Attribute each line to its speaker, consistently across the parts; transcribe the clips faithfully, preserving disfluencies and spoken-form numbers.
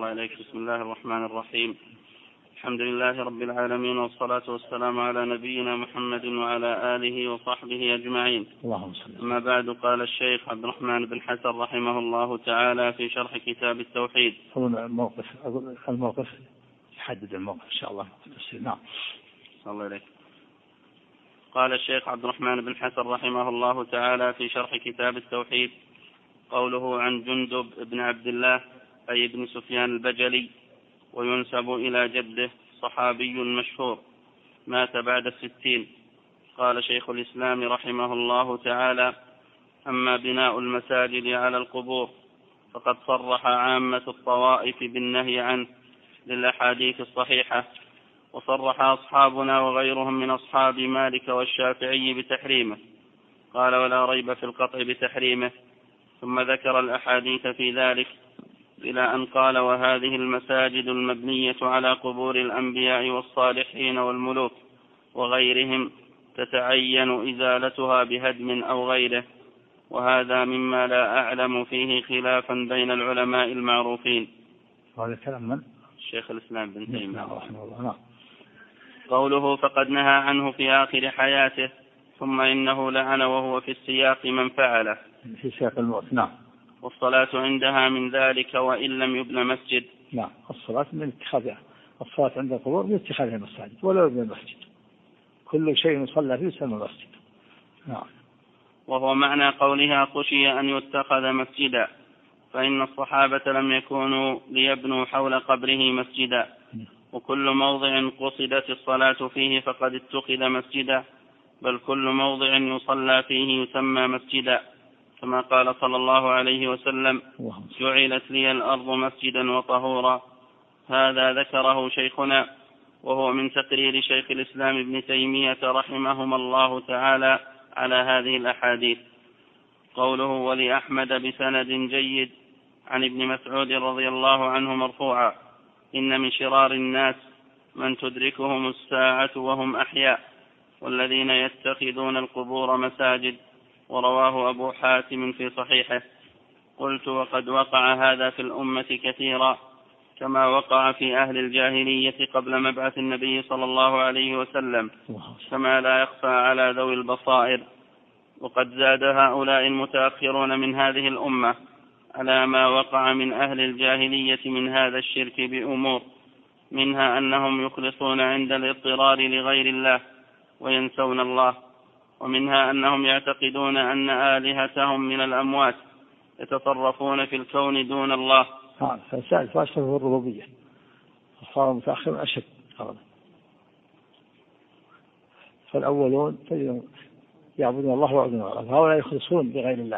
Speaker 1: الله إليك. بسم الله الرحمن الرحيم. الحمد لله رب العالمين، والصلاة والسلام على نبينا محمد وعلى آله وصحبه أجمعين.
Speaker 2: اللهم صل.
Speaker 1: أما بعد، قال الشيخ عبد الرحمن بن حسن رحمه الله تعالى في شرح كتاب التوحيد.
Speaker 2: الموقف الموقف يحدد الموقف إن شاء الله. نعم.
Speaker 1: الله إليك. قال الشيخ عبد الرحمن بن حسن رحمه الله تعالى في شرح كتاب التوحيد: قوله عن جندب بن عبد الله أي ابن سفيان البجلي، وينسب إلى جده، صحابي مشهور مات بعد الستين. قال شيخ الإسلام رحمه الله تعالى: أما بناء المساجد على القبور فقد صرح عامة الطوائف بالنهي عنه للأحاديث الصحيحة، وصرح أصحابنا وغيرهم من أصحاب مالك والشافعي بتحريمه. قال: ولا ريب في القطع بتحريمه. ثم ذكر الأحاديث في ذلك إلى أن قال: وهذه المساجد المبنية على قبور الأنبياء والصالحين والملوك وغيرهم تتعين إزالتها بهدم أو غيره، وهذا مما لا أعلم فيه خلافا بين العلماء المعروفين.
Speaker 2: هذا كلام من؟
Speaker 1: الشيخ الإسلام بن تيمية
Speaker 2: رحمه الله.
Speaker 1: قوله: فقد نهى عنه في آخر حياته، ثم إنه لعن وهو في السياق من فعله،
Speaker 2: في سياق الموت. نعم.
Speaker 1: والصلاة عندها من ذلك وإن لم يبنى مسجد.
Speaker 2: نعم، الصلاة من اتخاذها، الصلاة عند القبور من اتخاذها مساجد ولا يبنى مسجد، كل شيء يصلى فيه يسمى مسجد. نعم.
Speaker 1: وهو معنى قولها: خشي أن يتخذ مسجدا، فإن الصحابة لم يكونوا ليبنوا حول قبره مسجدا، وكل موضع قصدت الصلاة فيه فقد اتخذ مسجدا، بل كل موضع يصلى فيه يسمى مسجدا، كما قال صلى الله عليه وسلم: جعلت لي الأرض مسجدا وطهورا. هذا ذكره شيخنا، وهو من تقرير شيخ الإسلام ابن تيمية رحمهما الله تعالى على هذه الأحاديث. قوله: ولأحمد بسند جيد عن ابن مسعود رضي الله عنه مرفوعا: إن من شرار الناس من تدركهم الساعة وهم أحياء، والذين يتخذون القبور مساجد. ورواه أبو حاتم في صحيحه. قلت: وقد وقع هذا في الأمة كثيرا، كما وقع في أهل الجاهلية قبل مبعث النبي صلى الله عليه وسلم، كما لا يخفى على ذوي البصائر. وقد زاد هؤلاء المتأخرون من هذه الأمة على ما وقع من أهل الجاهلية من هذا الشرك بأمور، منها أنهم يخلصون عند الاضطرار لغير الله وينسون الله، ومنها أنهم يعتقدون أن آلهتهم من الأموات يتصرفون في الكون دون الله.
Speaker 2: ها فسأل فاشل في الربوبية، صار متأخر أشد أولا. فالأولون يعبدون الله ويعبدون الله، هؤلاء يخلصون بغير الله،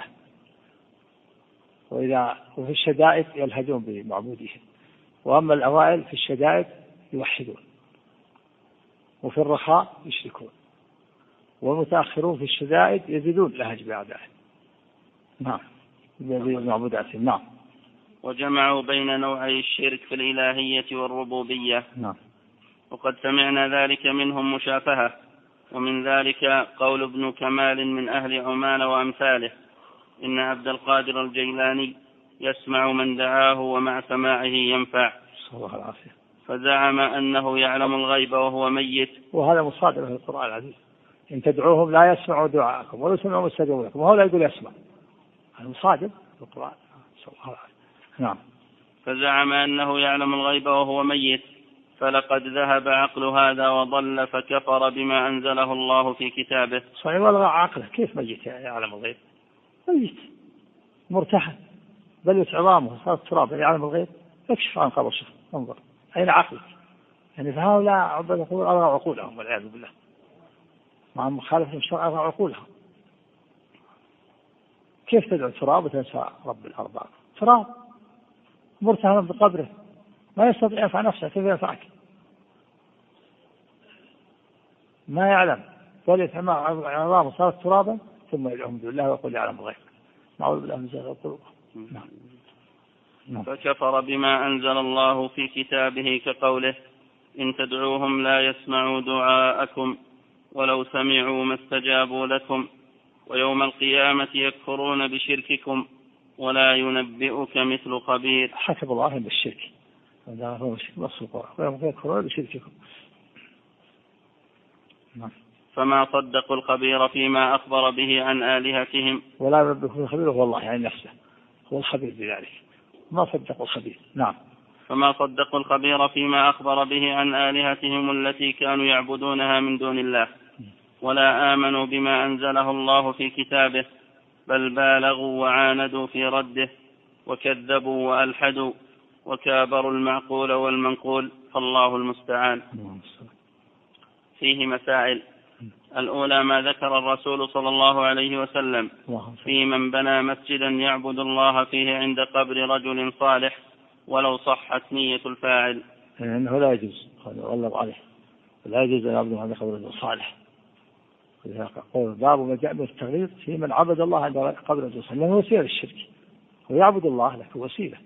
Speaker 2: وإذا وفي الشدائد يلهجون بمعبودهم. وأما الأوائل في الشدائد يوحدون، وفي الرخاء يشركون، والمتأخرون في الشدائد يزيدون لهج بأعدائهم. نعم، بمعبوداتهم. نعم.
Speaker 1: وجمعوا بين نوعي الشرك في الإلهية والربوبية.
Speaker 2: نعم.
Speaker 1: وقد سمعنا ذلك منهم مشافهة، ومن ذلك قول ابن كمال من أهل عمان وأمثاله: إن عبد القادر الجيلاني يسمع من دعاه ومع سماعه ينفع.
Speaker 2: الله العافية.
Speaker 1: فزعم أنه يعلم الغيب وهو ميت،
Speaker 2: وهذا مصادر في القرآن العزيز: إن تدعوهم لا يسمعوا دعاءكم ولو سمعوا استجابوا لكم. وهو لا يقول يسمع، هذا مصادر في القرآن. نعم.
Speaker 1: فزعم أنه يعلم الغيب وهو ميت، فلقد ذهب عقل هذا وضل، فكفر بما أنزله الله في كتابه.
Speaker 2: صحيح، والله عقله كيف ميت يعلم الغيب؟ ميت مرتحل، بل عظامه صارت تراب، يعلم الغيب. اكشف عن قبر، شوف انظر أين عقلك. يعني فهؤلاء عباد يقول ألغوا عقولهم والعياذ بالله، مع مخالفة الشرع ألغوا عقولهم. كيف تدعو تراب وتنسى رب الأرباب؟ تراب مرتهن بقبره، ما يستطيع ينفع نفسه، كيف ينفعك؟ ما يعلم، ولد عظامه صارت ترابا ثم يدعوهم بالله ويقول يعلم الغيب. نعوذ بالله من زيغ القلوب.
Speaker 1: فكفر بما أنزل الله في كتابه، كقوله: إن تدعوهم لا يسمعوا دعاءكم ولو سمعوا ما استجابوا لكم، ويوم القيامة يكفرون بشرككم ولا ينبئك مثل خبير.
Speaker 2: حسب الله بالشرك، هذا هو شرك نص القرآن ويكفرون بشرككم. نعم.
Speaker 1: فما صدقوا الخبير فيما أخبر به عن آلهتهم.
Speaker 2: ولا ربكم الخبير هو الله يعني نفسه هو الخبير بذلك، ما صدقوا الخبير. نعم.
Speaker 1: فما صدقوا الخبير فيما أخبر به عن آلهتهم التي كانوا يعبدونها من دون الله، ولا آمنوا بما أنزله الله في كتابه، بل بالغوا وعاندوا في رده، وكذبوا وألحدوا، وكابروا المعقول والمنقول، فالله المستعان. فيه مسائل. الأولى ما ذكر الرسول صلى الله عليه وسلم في من بنى مسجدا يعبد الله فيه عند قبر رجل صالح ولو صحت نية الفاعل.
Speaker 2: إنه لا يجوز، غلب عليه، لا يجوز أن يعبد عند قبر رجل صالح. قول باب ما جاء بالتغليظ في من عبد الله عند قبر رجل صالح، لأنه وسيلة للشرك، ويعبد الله لك وسيلة،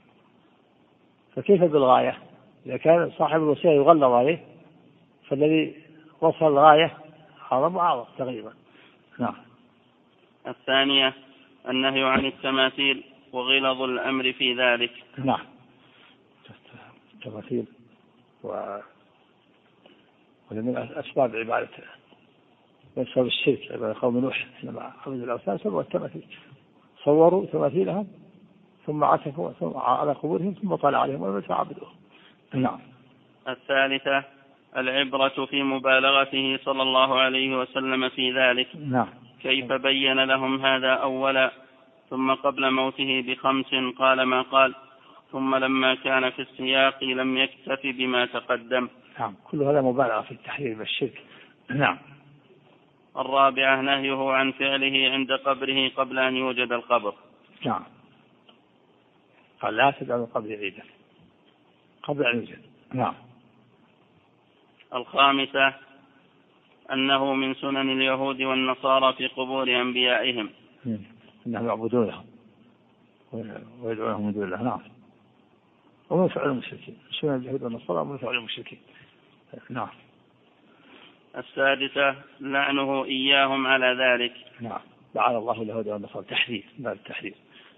Speaker 2: فكيف بالغاية؟ إذا كان صاحب الوسيلة يغلظ عليه فالذي وصل الغاية هذا معارض تغليظا. نعم.
Speaker 1: الثانية النهي عن التماثيل وغلظ الأمر في ذلك.
Speaker 2: نعم. التماثيل و ومن أسباب عبادة من سبب الشرك عبادة قوم نوح حينما عبدوا الأوثان سبوا التماثيل، صوروا تماثيلهم ثم عكفوا على قبورهم ثم طلع عليهم وعبدوهم. نعم.
Speaker 1: الثالثة العبرة في مبالغته صلى الله عليه وسلم في ذلك.
Speaker 2: نعم.
Speaker 1: كيف بين لهم هذا أولا، ثم قبل موته بخمس قال ما قال، ثم لما كان في السياق لم يكتف بما تقدم.
Speaker 2: نعم. كل هذا مبالغة في التحذير من الشرك. نعم.
Speaker 1: الرابعة نهيه عن فعله عند قبره قبل أن يوجد القبر.
Speaker 2: نعم. قال لا تدعوا القبر عيدا قبل أن يوجد. نعم.
Speaker 1: الخامسة أنه من سنن اليهود والنصارى في قبور أنبيائهم
Speaker 2: أنهم يعبدونهم ويدعونهم من دون الله. نعم. ومن فعل المشركين، سنن اليهود والنصارى ومن فعل المشركين. نعم.
Speaker 1: السادسة لعنه إياهم على ذلك.
Speaker 2: نعم. لعن الله اليهود والنصارى تحذير بعد التحذير.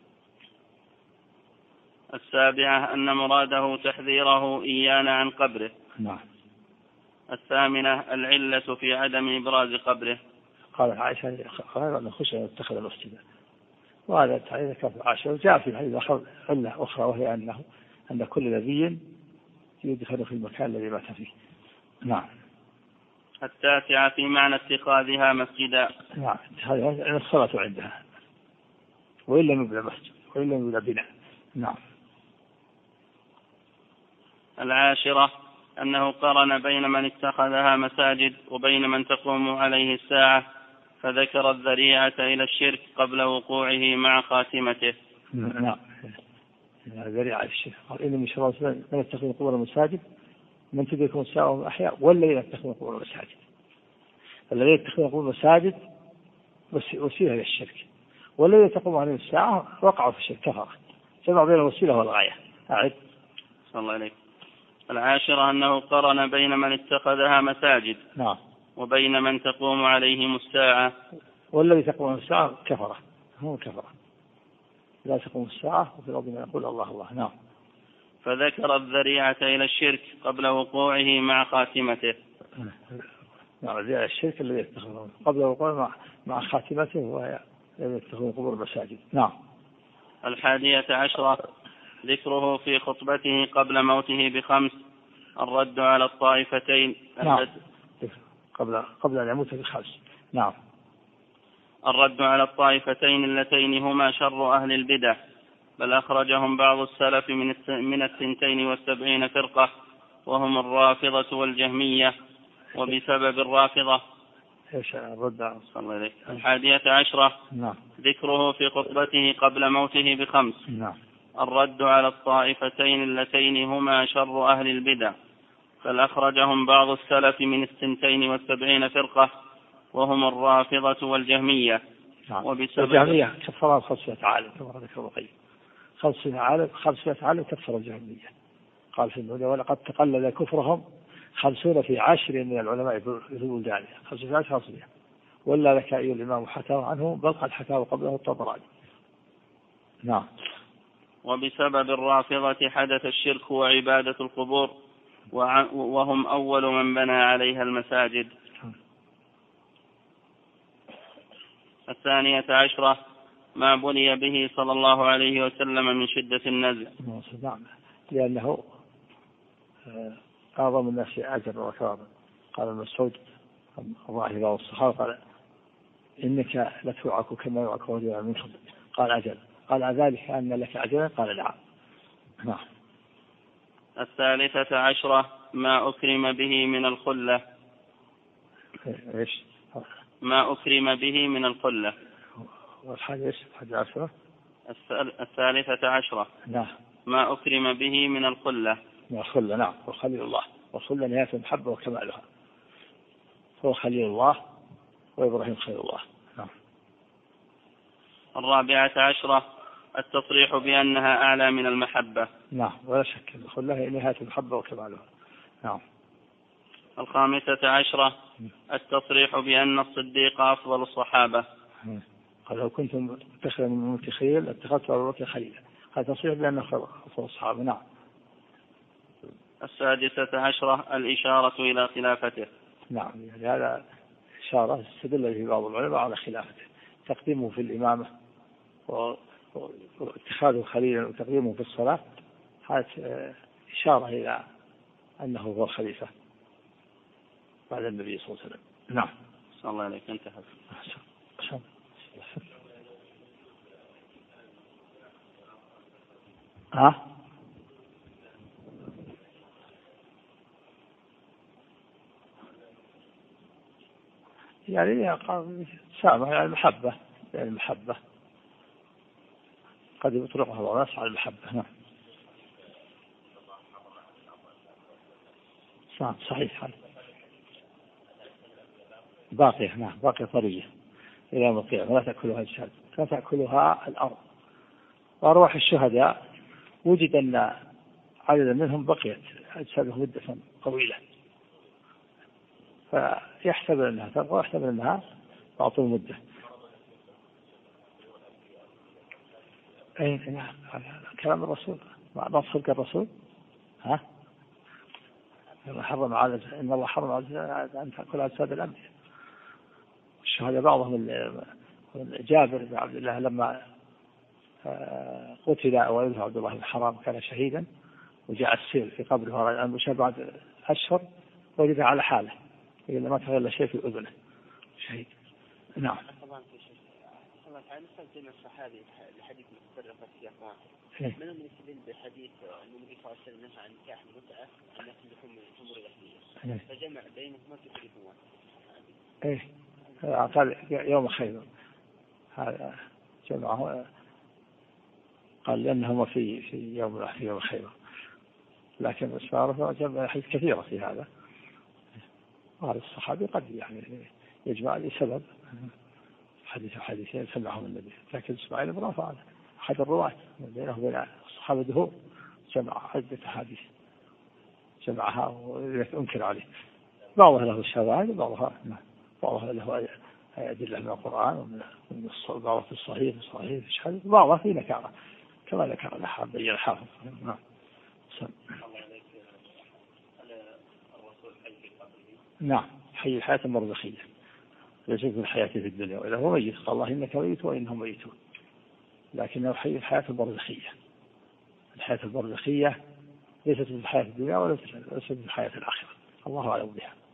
Speaker 2: السابعة
Speaker 1: أن مراده تحذيره إيانا عن قبره.
Speaker 2: نعم.
Speaker 1: الثامنة العلة في عدم إبراز قبره.
Speaker 2: قال عائشة قال أن خشى أن يتخذ مسجدا، وهذا التعليل كان في عائشة، وجاء في الحديث علة أخرى وهي أنه أن كل نبي يدخل في المكان الذي مات فيه. نعم.
Speaker 1: التاسعة في معنى اتخاذها مسجدا.
Speaker 2: نعم. هذه الصلاة عندها وإن لم يبنى مسجد وإن لم يبنى بناء. نعم.
Speaker 1: العاشرة أنه قرن بين من اتخذها مساجد وبين من تقوم عليه الساعة، فذكر الذريعة إلى الشرك قبل وقوعه مع خاتمته.
Speaker 2: نعم. الذريعة إلى الشرك قال إن من شر من يتخذ قبور المساجد من تدركهم الساعة وهم أحياء والذين يتخذون قبور المساجد. الذين يتخذون قبور المساجد وسيلة إلى الشرك، والذين تقوم عليه الساعة وقعوا في الشرك كفر، جمع بين الوسيلة والغاية. أعد.
Speaker 1: صلى الله عليك. العاشرة أنه قرن بين من اتخذها مساجد.
Speaker 2: نعم.
Speaker 1: وبين من تقوم عليهم الساعة.
Speaker 2: والذي تقوم الساعة كفرة، هو كفرة لا تقوم الساعة وفي الأرض من يقول الله الله. نعم.
Speaker 1: فذكر الذريعة إلى الشرك قبل وقوعه مع خاتمته.
Speaker 2: نعم. ذريعة الشرك الذي يتخذون قبل وقوعه مع مع خاتمته وهي يتخذون قبور المساجد. نعم.
Speaker 1: الحادية عشرة ذكره في خطبته قبل موته بخمس الرد على الطائفتين.
Speaker 2: نعم. قبل قبل أن يموت بخمس. نعم.
Speaker 1: الرد على الطائفتين اللتين هما شر أهل البدع، بل أخرجهم بعض السلف من من الثنتين والسبعين فرقة وهم الرافضة والجهمية، وبسبب الرافضة.
Speaker 2: ايش الرد على
Speaker 1: الطائفتين؟ الحادية عشرة.
Speaker 2: نعم.
Speaker 1: ذكره في خطبته قبل موته بخمس.
Speaker 2: نعم.
Speaker 1: الرد على الطائفتين اللتين هما شر أهل البدع، بل أخرجهم بعض السلف من الثنتين والسبعين فرقة وهم الرافضة والجهمية.
Speaker 2: نعم.
Speaker 1: وبسبب
Speaker 2: الجهمية كفر خمسمائة عالم كما ذكر القيم، خمسمائة عالم خمسمائة عالم كفر الجهمية. قال في الهدى ولقد تقلد كفرهم خمسون في عشر من العلماء في البلدان، خمسين في عشر خمسمائة، ولا لك أيها الإمام حكى عنه بل قد حكاه قبله الطبراني. نعم.
Speaker 1: وبسبب الرافضة حدث الشرك وعبادة القبور، وهم أول من بنى عليها المساجد. الثانية عشرة ما بني به صلى الله عليه وسلم من شدة النزع،
Speaker 2: لأنه أعظم الناس أجر وثوابا. قال المسعود الله بعض الصحابة قال إنك لتوعك كما يوعك رجل منكم، قال أجل، قال أذلك أن لك أجلا، قال نعم. نعم.
Speaker 1: الثالثة عشرة ما أكرم به من الخلة.
Speaker 2: إيش؟
Speaker 1: ما أكرم به من الخلة.
Speaker 2: والحاجة إيش؟ الحاجة عشرة.
Speaker 1: الثالثة عشرة.
Speaker 2: نعم.
Speaker 1: ما أكرم به من الخلة.
Speaker 2: من الخلة نعم، وخليل الله، والخلة نهاية المحبة وكمالها، هو خليل الله وإبراهيم خليل الله. نعم.
Speaker 1: الرابعة عشرة التصريح بأنها أعلى من المحبة.
Speaker 2: نعم ولا شك، الخلة هي نهاية المحبة وكمالها. نعم.
Speaker 1: الخامسة عشرة التصريح بأن الصديق أفضل الصحابة.
Speaker 2: قال لو كنت متخذا من أمتي خليلا لاتخذت أبا بكر خليلا، هذا تصريح بأنه أفضل الصحابة. نعم.
Speaker 1: السادسة عشرة الإشارة إلى خلافته.
Speaker 2: نعم، يعني هذا إشارة استدل به بعض العلماء على خلافته، تقديمه في الإمامة واتخاذه خليلا وتقديمه في الصلاة، هذا إشارة إلى أنه هو الخليفة بعد النبي صلى الله عليه وسلم. نعم.
Speaker 1: صلى الله عليك انتهى.
Speaker 2: ها؟ يعني سامع يعني المحبة، يعني المحبة قد يطلقها الله على المحبة. نعم. صحيح، باقية. نعم باقية طرية إلى يوم القيامة، لا تأكلها الشهد، لا تأكلها الأرض. وأرواح الشهداء وجد أن عددا منهم بقيت أجسادهم مدة طويلة، فيحتمل أنها تبقى ويحتمل أنها تعطي مدة. أي نعم، كلام الرسول ما صدق الرسول. ها؟ إن حرم على إن الله حرم على أن تأكل أجساد الأنبياء. الشهداء بعضهم جابر بن عبد الله لما قتل ولده عبد الله بن حرام كان شهيدا، وجاء السيل في قبره المشى بعد أشهر وجد على حاله، إذا ما تغير شيء في أذنه، شهيد. نعم.
Speaker 3: الله تعالى نستخدم الصحابي لحديث متفرقة السياقات، من هم يستدل بحديث أن النبي صلى الله عليه وسلم نهى عن نكاح المتعة عن نفس لحوم الحمر الأهلية، فجمع بينهما في حديث واحد.
Speaker 2: إيه قال يوم خيبر، هذا جمعه قال لأنهما في في يوم في يوم خيبر، لكن السفارة جمع حديث كثيرة في هذا. وهذا الصحابي قد يعني يجمع لسبب حديث حديثين سمعهم النبي، لكن إسماعيل بن رافع أحد الرواة بينه وبين الصحابة دهور، جمع عدة حديث جمعها وينكر عليه، بعضها له الشواهد وبعضها بعضها له أدلة من القرآن ومن بعضها في الصحيح في الصحيح في الحديث، بعضها في نكارة كما ذكر الحافظ بين الحافظ. نعم. نعم، حي الحياة البرزخية ليس في الحياة في الدنيا، وإذا هو ميت قال الله إنك ميت وإنهم ميتون، لكنه حي الحياة البرزخية. الحياة البرزخية ليست في الحياة الدنيا وليست في الحياة الآخرة، الله أعلم بها.